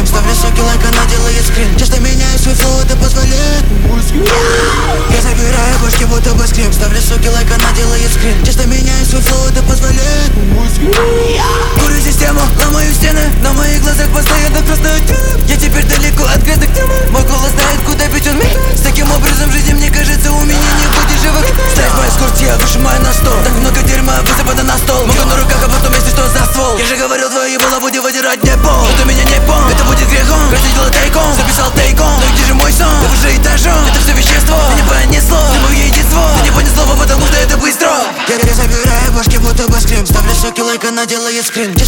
Ставлю соки, лайк, она делает скрин. Часто меняю свой флоу, это позволяет мой скрин. Я забираю башки, будто бы скрим. Ставлю соки, лайк, она делает скрин. Часто меняю свой флоу, это позволяет мой скрин. Курю систему, ломаю стены. На моих глазах постоянно красный тюб. Я теперь далеко от грязных тем. Мой голос знает, куда бить он меня. С таким образом жизни, мне кажется, у меня не будет живых. Ставь мой скорость, я выжимаю на стол. Так много дерьма высыпано на стол. Могу на руках, а потом если что за ствол. Я же говорил, твои было будет выдирать не пол. Но ты меня не пол, это будет грехом. Каждый делает тайком, записал тайком. Ну где же мой сон? Я уже этажом. Это все вещество, ты не понесло. Ты мое единство, ты не понесло, потому что это быстро. Я забираю башки, будто бы скрим. Ставлю соки, лайк, она делает скрин.